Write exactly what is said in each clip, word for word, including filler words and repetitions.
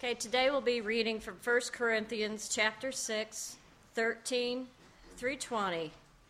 Okay, today we'll be reading from First Corinthians chapter six, thirteen through twenty.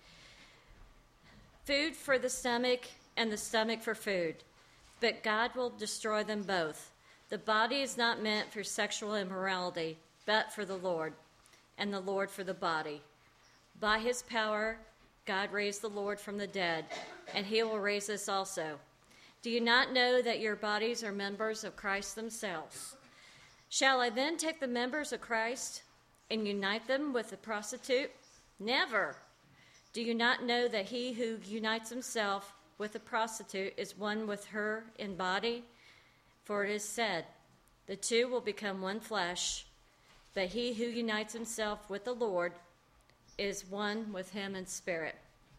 Food for the stomach and the stomach for food, but God will destroy them both. The body is not meant for sexual immorality, but for the Lord, and the Lord for the body. By his power, God raised the Lord from the dead, and he will raise us also. Do you not know that your bodies are members of Christ themselves? Shall I then take the members of Christ and unite them with a prostitute? Never. Do you not know that he who unites himself with a prostitute is one with her in body? For it is said, the two will become one flesh, but he who unites himself with the Lord is one with him in spirit.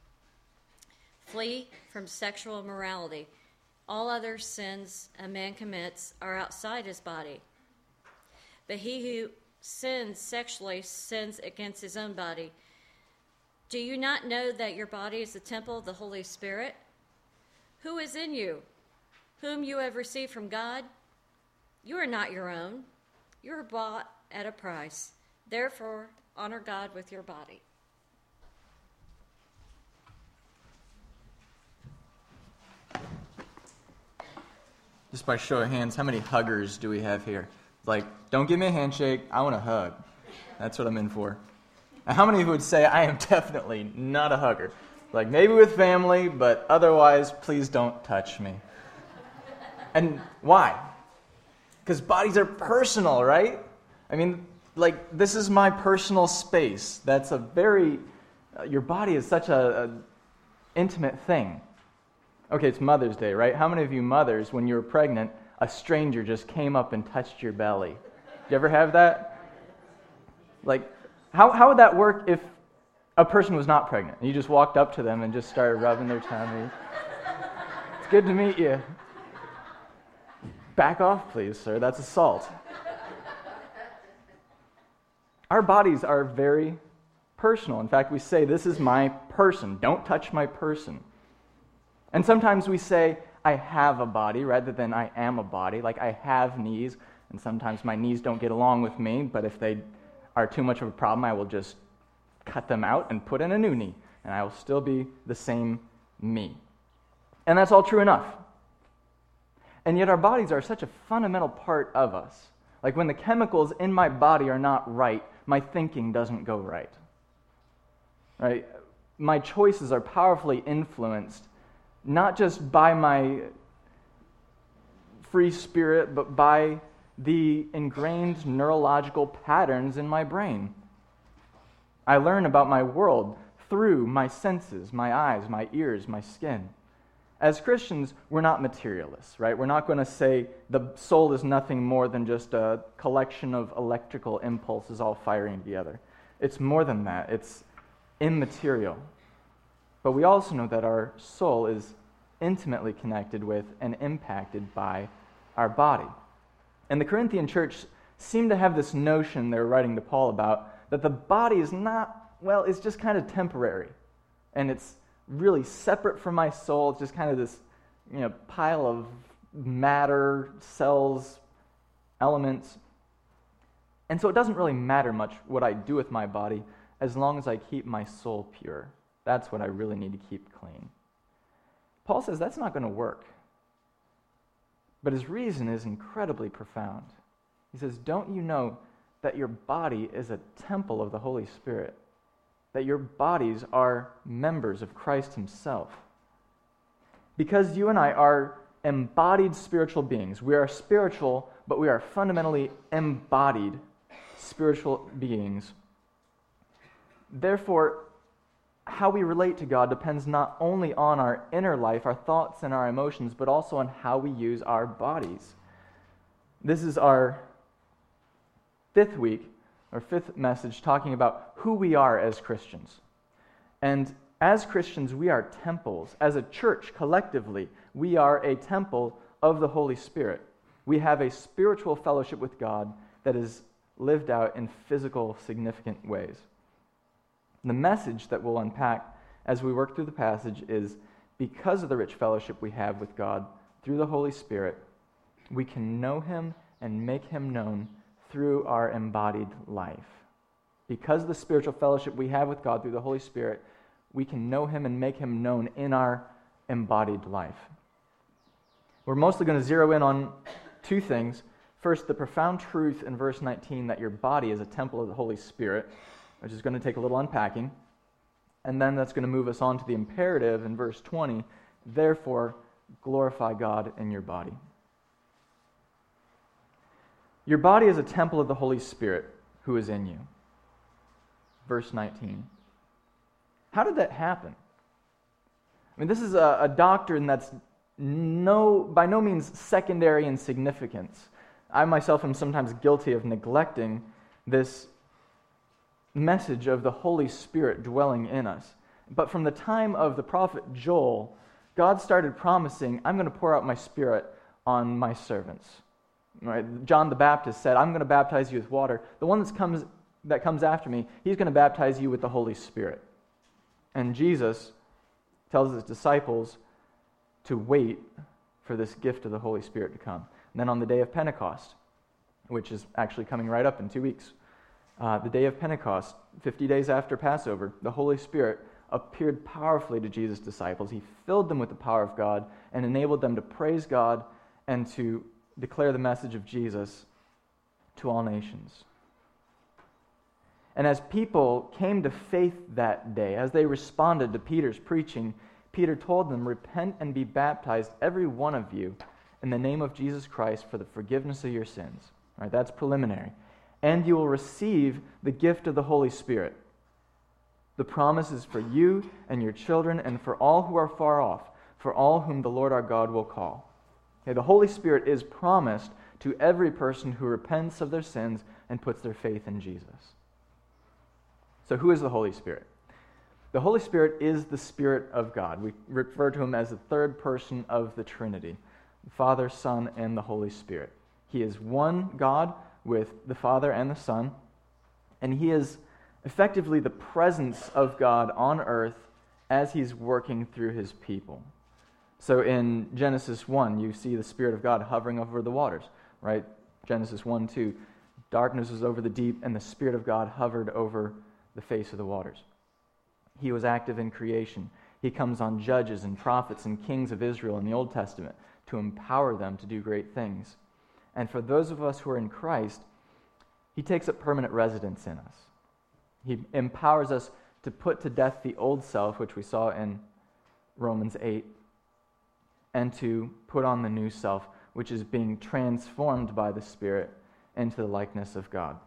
Flee from sexual immorality. All other sins a man commits are outside his body. But he who sins sexually sins against his own body. Do you not know that your body is the temple of the Holy Spirit, who is in you, whom you have received from God? You are not your own. You are bought at a price. Therefore, honor God with your body. Just by show of hands, how many huggers do we have here? Like, don't give me a handshake, I want a hug. That's what I'm in for. And how many would say I am definitely not a hugger? Like, maybe with family, but otherwise, please don't touch me. And why? Because bodies are personal, right? I mean, like, this is my personal space. That's a very, uh, your body is such a, a intimate thing. Okay, it's Mother's Day, right? How many of you mothers, when you were pregnant, a stranger just came up and touched your belly? Did you ever have that? Like, how how would that work if a person was not pregnant? You just walked up to them and just started rubbing their tummy. It's good to meet you. Back off, please, sir. That's assault. Our bodies are very personal. In fact, we say, this is my person. Don't touch my person. And sometimes we say, I have a body rather than I am a body. Like, I have knees, and sometimes my knees don't get along with me, but if they are too much of a problem, I will just cut them out and put in a new knee, and I will still be the same me. And that's all true enough. And yet our bodies are such a fundamental part of us. Like, when the chemicals in my body are not right, my thinking doesn't go right. Right? My choices are powerfully influenced not just by my free spirit, but by the ingrained neurological patterns in my brain. I learn about my world through my senses, my eyes, my ears, my skin. As Christians, we're not materialists, right? We're not going to say the soul is nothing more than just a collection of electrical impulses all firing together. It's more than that. It's immaterial. But we also know that our soul is intimately connected with and impacted by our body. And the Corinthian church seemed to have this notion they were writing to Paul about, that the body is not, well, it's just kind of temporary. And it's really separate from my soul. It's just kind of this, you know, pile of matter, cells, elements. And so it doesn't really matter much what I do with my body as long as I keep my soul pure. That's what I really need to keep clean. Paul says that's not going to work. But his reason is incredibly profound. He says, don't you know that your body is a temple of the Holy Spirit? That your bodies are members of Christ himself? Because you and I are embodied spiritual beings. We are spiritual, but we are fundamentally embodied spiritual beings. Therefore, how we relate to God depends not only on our inner life, our thoughts and our emotions, but also on how we use our bodies. This is our fifth week, or fifth message, talking about who we are as Christians. And as Christians, we are temples. As a church, collectively, we are a temple of the Holy Spirit. We have a spiritual fellowship with God that is lived out in physical, significant ways. The message that we'll unpack as we work through the passage is, because of the rich fellowship we have with God through the Holy Spirit, we can know him and make him known through our embodied life. Because of the spiritual fellowship we have with God through the Holy Spirit, we can know him and make him known in our embodied life. We're mostly going to zero in on two things. First, the profound truth in verse nineteen that your body is a temple of the Holy Spirit, which is going to take a little unpacking. And then that's going to move us on to the imperative in verse twenty, therefore, glorify God in your body. Your body is a temple of the Holy Spirit who is in you. Verse nineteen. How did that happen? I mean, this is a, a doctrine that's no, by no means secondary in significance. I myself am sometimes guilty of neglecting this message of the Holy Spirit dwelling in us. But from the time of the prophet Joel, God started promising, I'm going to pour out my Spirit on my servants. Right? John the Baptist said, I'm going to baptize you with water. The one that comes, that comes after me, he's going to baptize you with the Holy Spirit. And Jesus tells his disciples to wait for this gift of the Holy Spirit to come. And then on the day of Pentecost, which is actually coming right up in two weeks, uh, the day of Pentecost, fifty days after Passover, the Holy Spirit appeared powerfully to Jesus' disciples. He filled them with the power of God and enabled them to praise God and to declare the message of Jesus to all nations. And as people came to faith that day, as they responded to Peter's preaching, Peter told them, repent and be baptized, every one of you, in the name of Jesus Christ for the forgiveness of your sins. All right, that's preliminary. And you will receive the gift of the Holy Spirit. The promise is for you and your children and for all who are far off, for all whom the Lord our God will call. Okay, the Holy Spirit is promised to every person who repents of their sins and puts their faith in Jesus. So who is the Holy Spirit? The Holy Spirit is the Spirit of God. We refer to him as the third person of the Trinity, the Father, Son, and the Holy Spirit. He is one God with the Father and the Son, and he is effectively the presence of God on earth as he's working through his people. So in Genesis one, you see the Spirit of God hovering over the waters, right? Genesis one, two, darkness was over the deep, and the Spirit of God hovered over the face of the waters. He was active in creation. He comes on judges and prophets and kings of Israel in the Old Testament to empower them to do great things. And for those of us who are in Christ, he takes up permanent residence in us. He empowers us to put to death the old self, which we saw in Romans eight, and to put on the new self, which is being transformed by the Spirit into the likeness of God.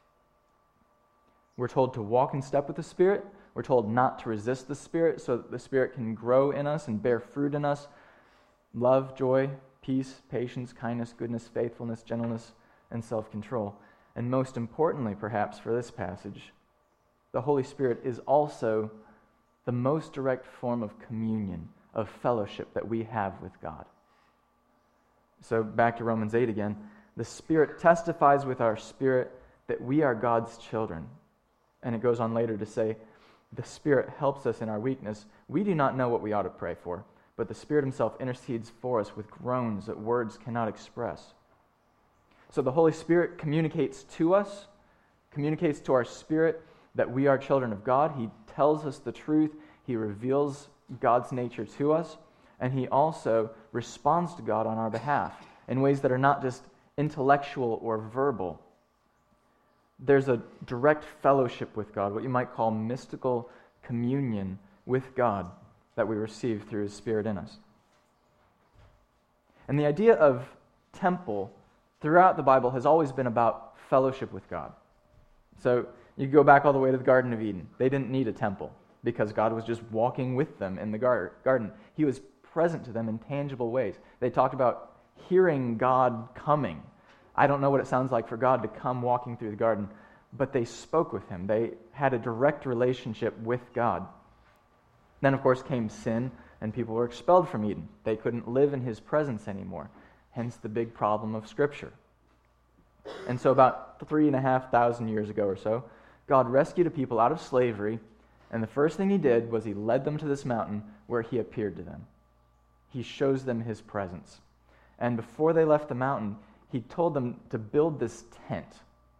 We're told to walk in step with the Spirit. We're told not to resist the Spirit so that the Spirit can grow in us and bear fruit in us. Love, joy, peace, patience, kindness, goodness, faithfulness, gentleness, and self-control. And most importantly, perhaps, for this passage, the Holy Spirit is also the most direct form of communion, of fellowship that we have with God. So back to Romans eight again. The Spirit testifies with our spirit that we are God's children. And it goes on later to say, the Spirit helps us in our weakness. We do not know what we ought to pray for, but the Spirit himself intercedes for us with groans that words cannot express. So the Holy Spirit communicates to us, communicates to our spirit that we are children of God. He tells us the truth. He reveals God's nature to us, and he also responds to God on our behalf in ways that are not just intellectual or verbal. There's a direct fellowship with God, what you might call mystical communion with God that we receive through his Spirit in us. And the idea of temple throughout the Bible has always been about fellowship with God. So you go back all the way to the Garden of Eden. They didn't need a temple because God was just walking with them in the gar- garden. He was present to them in tangible ways. They talked about hearing God coming. I don't know what it sounds like for God to come walking through the garden, but they spoke with him. They had a direct relationship with God. Then, of course, came sin, and people were expelled from Eden. They couldn't live in his presence anymore, hence the big problem of Scripture. And so about three and a half thousand years ago or so, God rescued a people out of slavery, and the first thing he did was he led them to this mountain where he appeared to them. He shows them his presence. And before they left the mountain, he told them to build this tent.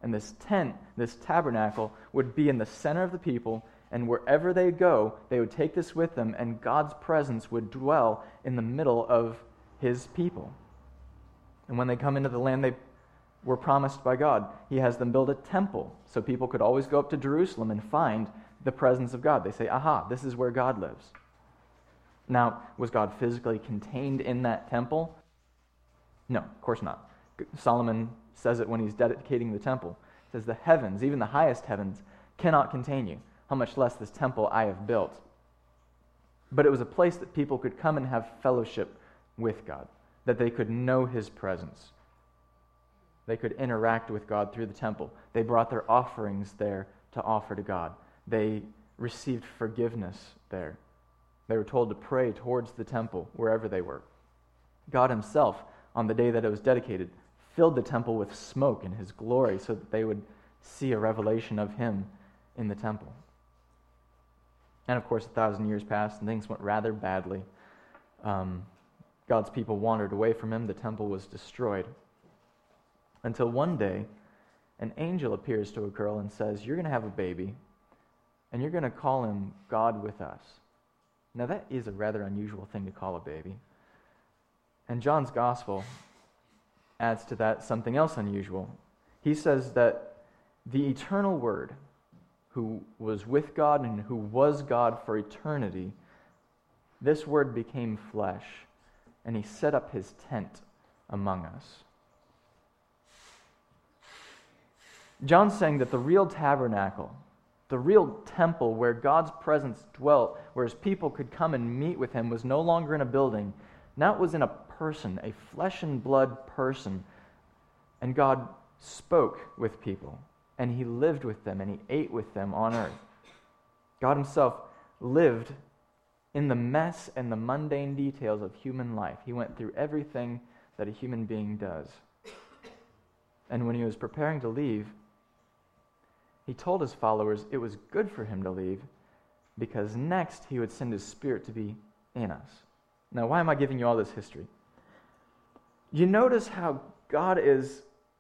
And this tent, this tabernacle, would be in the center of the people, and wherever they go, they would take this with them, and God's presence would dwell in the middle of his people. And when they come into the land they were promised by God, he has them build a temple so people could always go up to Jerusalem and find the presence of God. They say, aha, this is where God lives. Now, was God physically contained in that temple? No, of course not. Solomon says it when he's dedicating the temple. He says, the heavens, even the highest heavens, cannot contain you. How much less this temple I have built. But it was a place that people could come and have fellowship with God, that they could know his presence. They could interact with God through the temple. They brought their offerings there to offer to God. They received forgiveness there. They were told to pray towards the temple wherever they were. God himself, on the day that it was dedicated, filled the temple with smoke in his glory so that they would see a revelation of him in the temple. And of course, a thousand years passed and things went rather badly. Um, God's people wandered away from him. The temple was destroyed. Until one day, an angel appears to a girl and says, you're going to have a baby, and you're going to call him God with us. Now that is a rather unusual thing to call a baby. And John's gospel adds to that something else unusual. He says that the eternal Word, who was with God and who was God for eternity, this Word became flesh, and he set up his tent among us. John's saying that the real tabernacle, the real temple where God's presence dwelt, where his people could come and meet with him, was no longer in a building. Now it was in a person, a flesh and blood person. And God spoke with people, and he lived with them, and he ate with them on earth. God himself lived in the mess and the mundane details of human life. He went through everything that a human being does. And when he was preparing to leave, he told his followers it was good for him to leave because next he would send his Spirit to be in us. Now, why am I giving you all this history? You notice how God is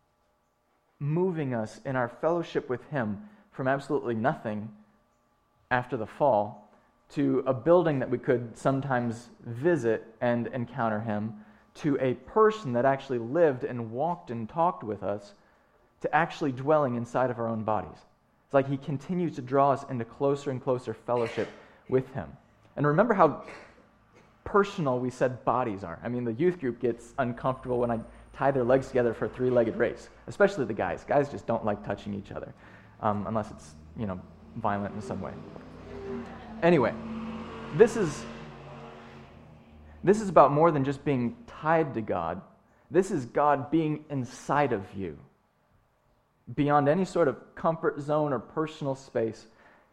moving us in our fellowship with him from absolutely nothing after the fall to a building that we could sometimes visit and encounter him, to a person that actually lived and walked and talked with us, to actually dwelling inside of our own bodies. It's like he continues to draw us into closer and closer fellowship with him. And remember how personal we said bodies are. I mean, the youth group gets uncomfortable when I tie their legs together for a three-legged race, especially the guys. Guys just don't like touching each other, um, unless it's, you know, violent in some way. Anyway, this is this is about more than just being tied to God. This is God being inside of you, beyond any sort of comfort zone or personal space.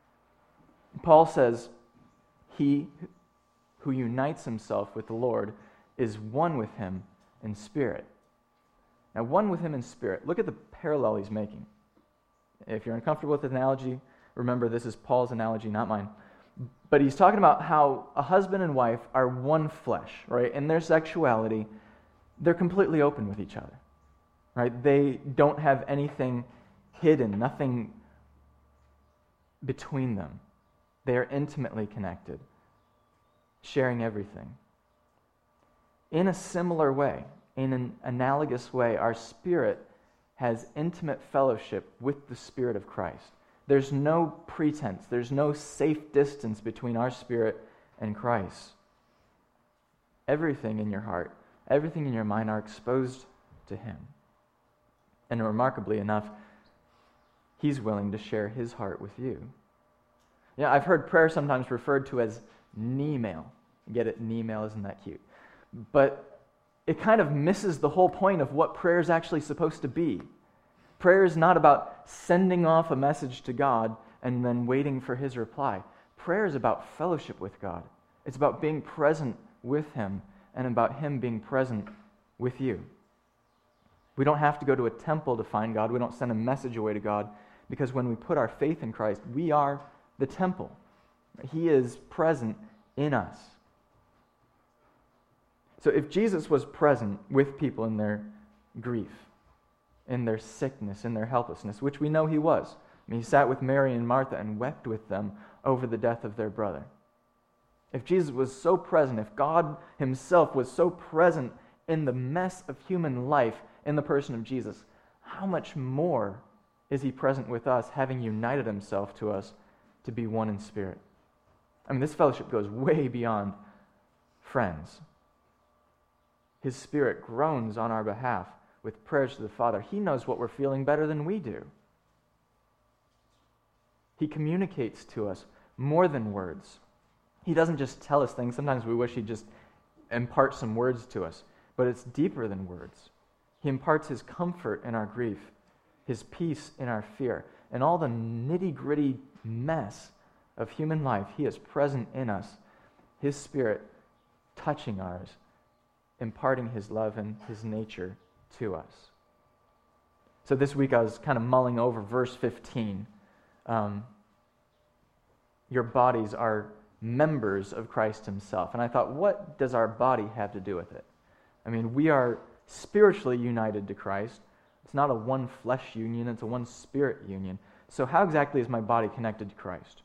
Paul says, he who unites himself with the Lord is one with him in spirit. Now, one with him in spirit. Look at the parallel he's making. If you're uncomfortable with the analogy, remember this is Paul's analogy, not mine. But he's talking about how a husband and wife are one flesh, right? In their sexuality, they're completely open with each other, right? They don't have anything hidden, nothing between them. They are intimately connected, sharing everything. In a similar way, in an analogous way, our spirit has intimate fellowship with the Spirit of Christ. There's no pretense, there's no safe distance between our spirit and Christ. Everything in your heart, everything in your mind are exposed to him. And remarkably enough, he's willing to share his heart with you. Yeah, I've heard prayer sometimes referred to as knee-mail. Get it? Knee-mail, isn't that cute? But it kind of misses the whole point of what prayer is actually supposed to be. Prayer is not about sending off a message to God and then waiting for his reply. Prayer is about fellowship with God. It's about being present with him and about him being present with you. We don't have to go to a temple to find God. We don't send a message away to God, because when we put our faith in Christ, we are the temple. He is present in us. So if Jesus was present with people in their grief, in their sickness, in their helplessness, which we know he was. I mean, he sat with Mary and Martha and wept with them over the death of their brother. If Jesus was so present, if God himself was so present in the mess of human life in the person of Jesus, how much more is he present with us, having united himself to us to be one in spirit? I mean, this fellowship goes way beyond friends. His Spirit groans on our behalf with prayers to the Father. He knows what we're feeling better than we do. He communicates to us more than words. He doesn't just tell us things. Sometimes we wish he'd just impart some words to us, but it's deeper than words. He imparts his comfort in our grief, his peace in our fear, and all the nitty-gritty mess of human life. He is present in us, his Spirit touching ours, imparting his love and his nature to us. So this week I was kind of mulling over verse fifteen. Um, your bodies are members of Christ himself. And I thought, what does our body have to do with it? I mean, we are spiritually united to Christ. It's not a one flesh union, it's a one spirit union. So how exactly is my body connected to Christ?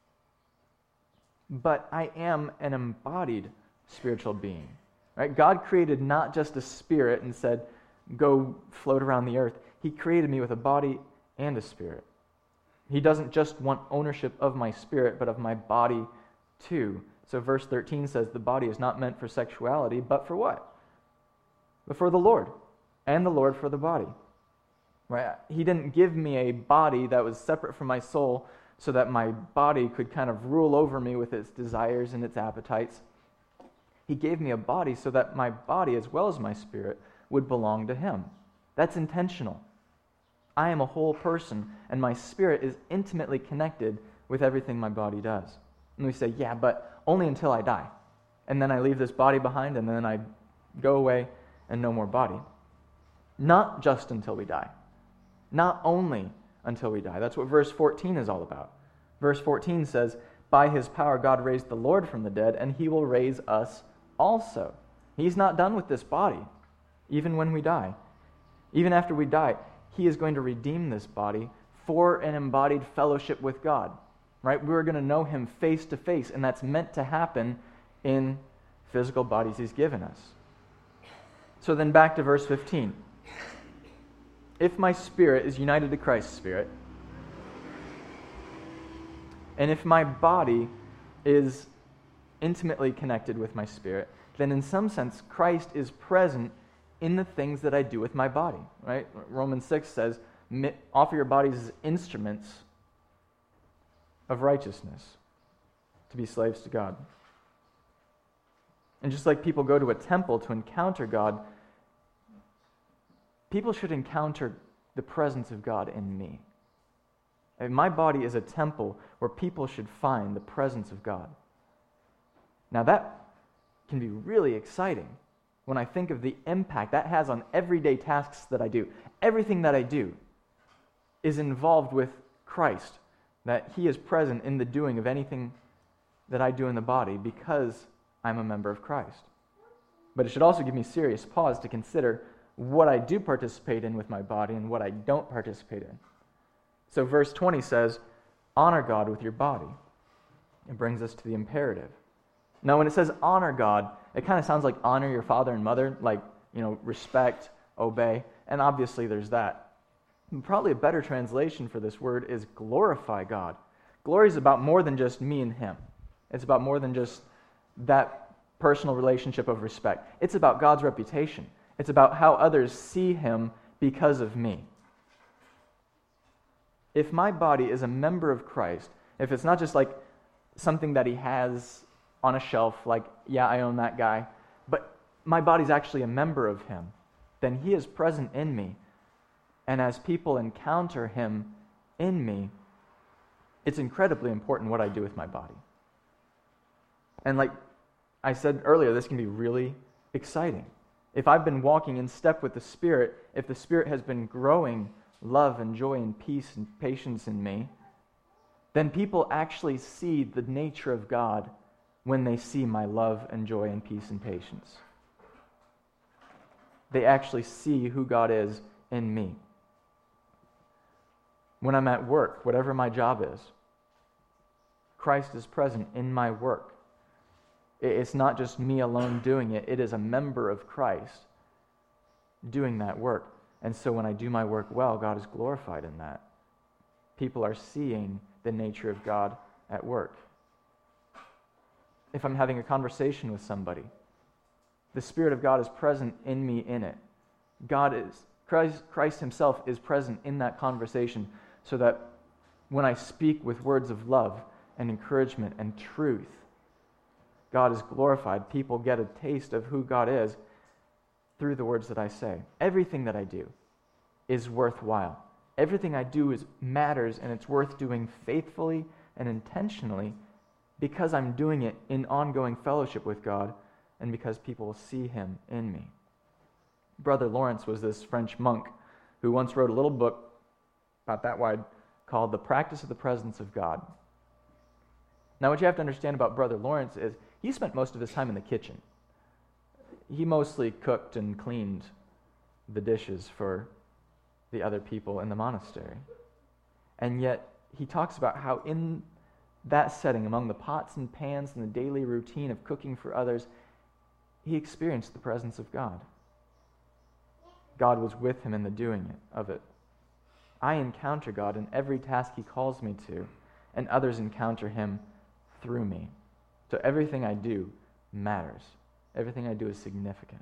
But I am an embodied spiritual being. Right? God created not just a spirit and said, go float around the earth. He created me with a body and a spirit. He doesn't just want ownership of my spirit, but of my body too. So verse thirteen says, the body is not meant for sexuality, but for what? But for the Lord, and the Lord for the body. Right? He didn't give me a body that was separate from my soul so that my body could kind of rule over me with its desires and its appetites. He gave me a body so that my body, as well as my spirit, would belong to him. That's intentional. I am a whole person, and my spirit is intimately connected with everything my body does. And we say, yeah, but only until I die. And then I leave this body behind, and then I go away and no more body. Not just until we die. Not only until we die. That's what verse fourteen is all about. Verse fourteen says, by his power God raised the Lord from the dead, and he will raise us also. He's not done with this body, even when we die. Even after we die, he is going to redeem this body for an embodied fellowship with God. Right? We're going to know him face to face, and that's meant to happen in physical bodies he's given us. So then back to verse fifteen. If my spirit is united to Christ's spirit, and if my body is intimately connected with my spirit, then in some sense Christ is present in the things that I do with my body. Right? Romans six says, offer your bodies as instruments of righteousness, to be slaves to God. And just like people go to a temple to encounter God, people should encounter the presence of God in me. And my body is a temple where people should find the presence of God. Now that can be really exciting when I think of the impact that has on everyday tasks that I do. Everything that I do is involved with Christ, that he is present in the doing of anything that I do in the body because I'm a member of Christ. But it should also give me serious pause to consider what I do participate in with my body and what I don't participate in. So verse twenty says, honor God with your body. It brings us to the imperative. Now when it says honor God, it kind of sounds like honor your father and mother, like, you know, respect, obey, and obviously there's that. And probably a better translation for this word is glorify God. Glory is about more than just me and him. It's about more than just that personal relationship of respect. It's about God's reputation. It's about how others see him because of me. If my body is a member of Christ, if it's not just like something that he has on a shelf, like, yeah, I own that guy, but my body's actually a member of him, then he is present in me. And as people encounter him in me, it's incredibly important what I do with my body. And like I said earlier, this can be really exciting. If I've been walking in step with the Spirit, if the Spirit has been growing love and joy and peace and patience in me, then people actually see the nature of God when they see my love and joy and peace and patience. They actually see who God is in me. When I'm at work, whatever my job is, Christ is present in my work. It's not just me alone doing it. It is a member of Christ doing that work. And so when I do my work well, God is glorified in that. People are seeing the nature of God at work. If I'm having a conversation with somebody, the Spirit of God is present in me in it. God is, Christ, Christ himself is present in that conversation so that when I speak with words of love and encouragement and truth, God is glorified. People get a taste of who God is through the words that I say. Everything that I do is worthwhile. Everything I do is matters, and it's worth doing faithfully and intentionally because I'm doing it in ongoing fellowship with God and because people will see him in me. Brother Lawrence was this French monk who once wrote a little book about that wide called The Practice of the Presence of God. Now, what you have to understand about Brother Lawrence is he spent most of his time in the kitchen. He mostly cooked and cleaned the dishes for the other people in the monastery. And yet, he talks about how in that setting, among the pots and pans and the daily routine of cooking for others, he experienced the presence of God. God was with him in the doing it, of it. I encounter God in every task he calls me to, and others encounter him through me. So everything I do matters. Everything I do is significant.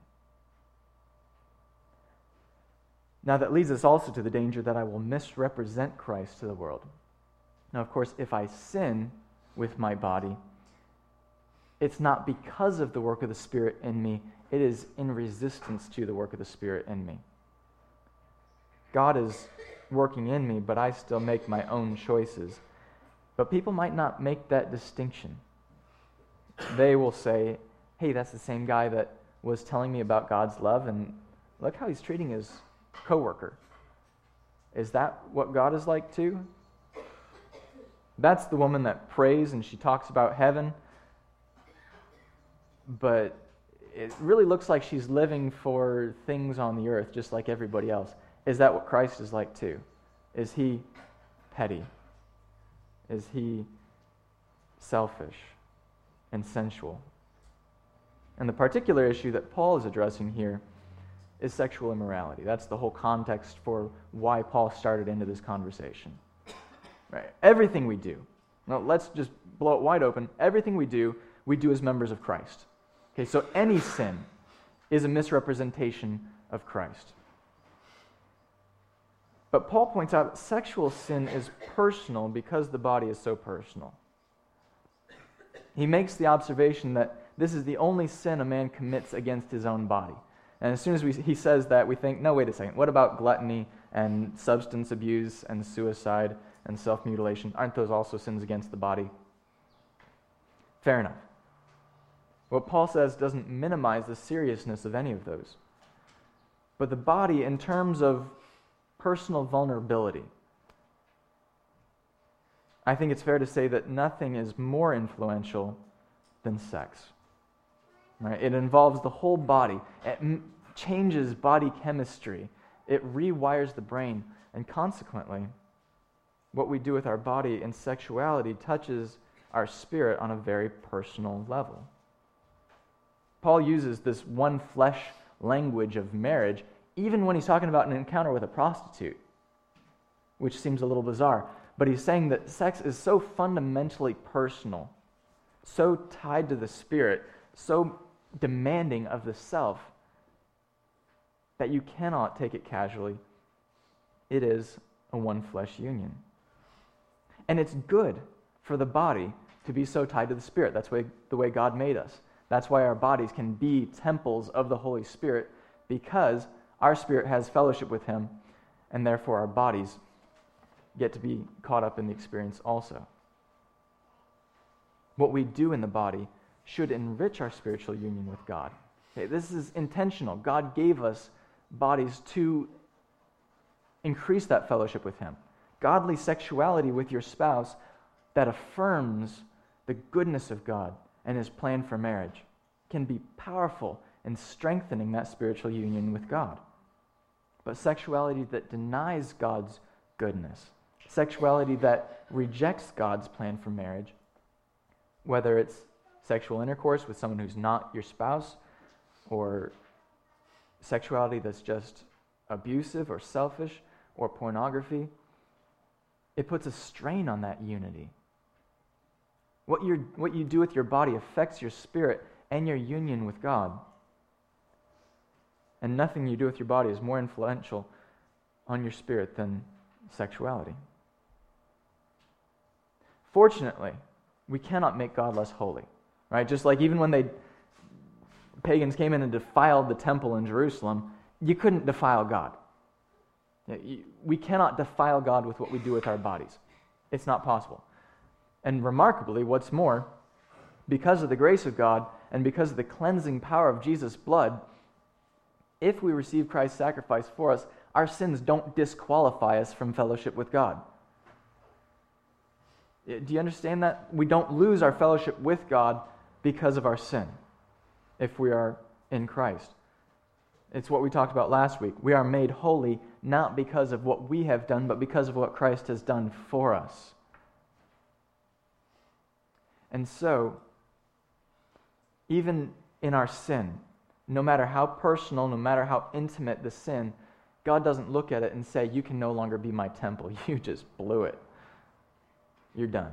Now that leads us also to the danger that I will misrepresent Christ to the world. Now, of course, if I sin with my body, it's not because of the work of the Spirit in me. It is in resistance to the work of the Spirit in me. God is working in me, but I still make my own choices. But people might not make that distinction. They will say, hey, that's the same guy that was telling me about God's love, and look how he's treating his coworker. Is that what God is like too? That's the woman that prays and she talks about heaven, but it really looks like she's living for things on the earth just like everybody else. Is that what Christ is like too? Is he petty? Is he selfish and sensual? And the particular issue that Paul is addressing here is sexual immorality. That's the whole context for why Paul started into this conversation. Right? Everything we do, now let's just blow it wide open. Everything we do, we do as members of Christ. Okay, so any sin is a misrepresentation of Christ. But Paul points out sexual sin is personal because the body is so personal. He makes the observation that this is the only sin a man commits against his own body. And as soon as we, he says that, we think, no, wait a second, what about gluttony and substance abuse and suicide and self-mutilation? Aren't those also sins against the body? Fair enough. What Paul says doesn't minimize the seriousness of any of those. But the body, in terms of personal vulnerability, I think it's fair to say that nothing is more influential than sex. Right? It involves the whole body. It m- changes body chemistry. It rewires the brain. And consequently, what we do with our body in sexuality touches our spirit on a very personal level. Paul uses this one flesh language of marriage even when he's talking about an encounter with a prostitute, which seems a little bizarre. But he's saying that sex is so fundamentally personal, so tied to the spirit, so demanding of the self, that you cannot take it casually. It is a one-flesh union. And it's good for the body to be so tied to the Spirit. That's way, the way God made us. That's why our bodies can be temples of the Holy Spirit, because our spirit has fellowship with Him, and therefore our bodies get to be caught up in the experience also. What we do in the body should enrich our spiritual union with God. Okay, this is intentional. God gave us bodies to increase that fellowship with Him. Godly sexuality with your spouse that affirms the goodness of God and His plan for marriage can be powerful in strengthening that spiritual union with God. But sexuality that denies God's goodness, sexuality that rejects God's plan for marriage, whether it's sexual intercourse with someone who's not your spouse, or sexuality that's just abusive or selfish, or pornography, it puts a strain on that unity. What you what you do with your body affects your spirit and your union with God. And nothing you do with your body is more influential on your spirit than sexuality. Fortunately, we cannot make God less holy, right? Just like even when they pagans came in and defiled the temple in Jerusalem, you couldn't defile God. We cannot defile God with what we do with our bodies. It's not possible. And remarkably, what's more, because of the grace of God and because of the cleansing power of Jesus' blood, if we receive Christ's sacrifice for us, our sins don't disqualify us from fellowship with God. Do you understand that? We don't lose our fellowship with God because of our sin if we are in Christ. It's what we talked about last week. We are made holy not because of what we have done, but because of what Christ has done for us. And so, even in our sin, no matter how personal, no matter how intimate the sin, God doesn't look at it and say, you can no longer be my temple. You just blew it. You're done.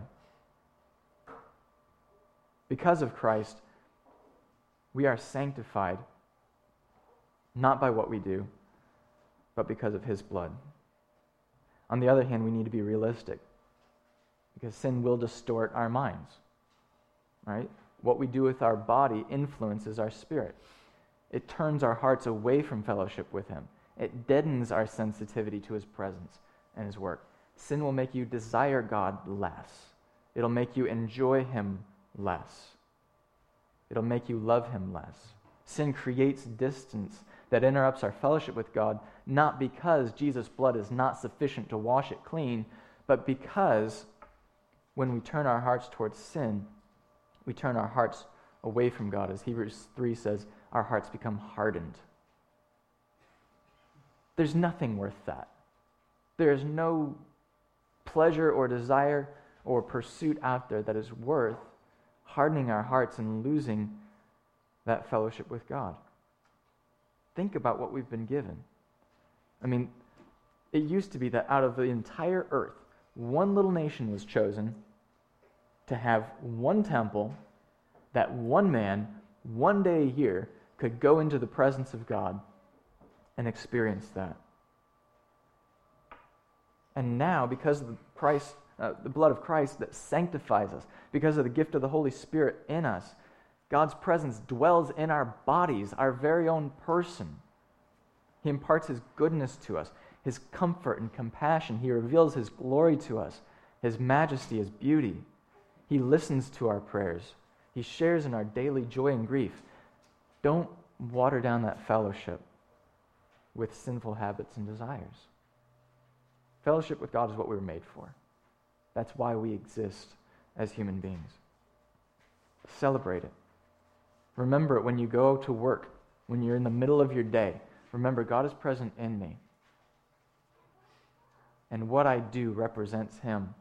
Because of Christ, we are sanctified, not by what we do, but because of his blood. On the other hand, we need to be realistic, because sin will distort our minds, right? What we do with our body influences our spirit. It turns our hearts away from fellowship with him. It deadens our sensitivity to his presence and his work. Sin will make you desire God less. It'll make you enjoy him less. It'll make you love him less. Sin creates distance that interrupts our fellowship with God, not because Jesus' blood is not sufficient to wash it clean, but because when we turn our hearts towards sin, we turn our hearts away from God. As Hebrews three says, our hearts become hardened. There's nothing worth that. There is no pleasure or desire or pursuit out there that is worth hardening our hearts and losing that fellowship with God. Think about what we've been given. I mean, it used to be that out of the entire earth, one little nation was chosen to have one temple that one man, one day a year, could go into the presence of God and experience that. And now, because of the Christ, uh, the blood of Christ that sanctifies us, because of the gift of the Holy Spirit in us, God's presence dwells in our bodies, our very own person. He imparts his goodness to us, his comfort and compassion. He reveals his glory to us, his majesty, his beauty. He listens to our prayers. He shares in our daily joy and grief. Don't water down that fellowship with sinful habits and desires. Fellowship with God is what we were made for. That's why we exist as human beings. Celebrate it. Remember it when you go to work, when you're in the middle of your day. Remember, God is present in me. And what I do represents him.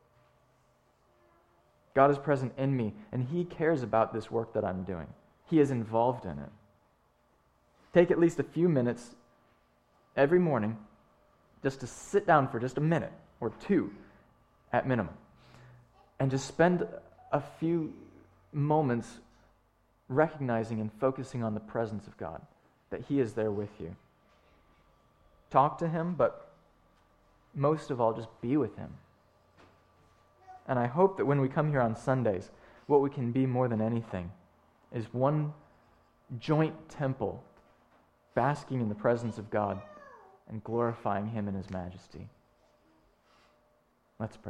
God is present in me, and he cares about this work that I'm doing. He is involved in it. Take at least a few minutes every morning just to sit down for just a minute or two at minimum and just spend a few moments recognizing and focusing on the presence of God, that he is there with you. Talk to him, but most of all, just be with him. And I hope that when we come here on Sundays, what we can be more than anything is one joint temple basking in the presence of God and glorifying him in his majesty. Let's pray.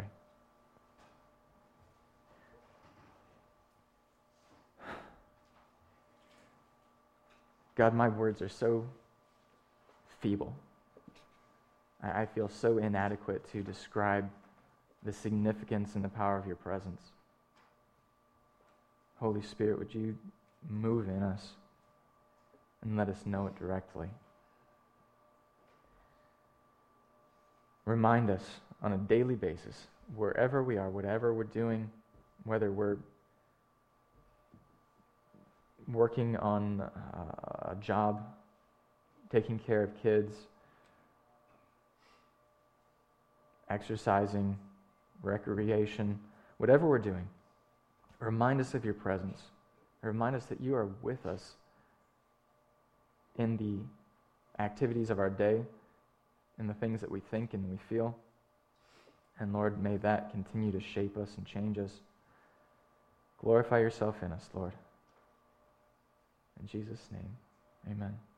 God, my words are so feeble. I, I feel so inadequate to describe the significance and the power of your presence. Holy Spirit, would you move in us and let us know it directly? Remind us on a daily basis, wherever we are, whatever we're doing, whether we're working on uh, a job, taking care of kids, exercising, recreation, whatever we're doing, remind us of your presence. Remind us that you are with us in the activities of our day, in the things that we think and we feel. And Lord, may that continue to shape us and change us. Glorify yourself in us, Lord. In Jesus' name, amen.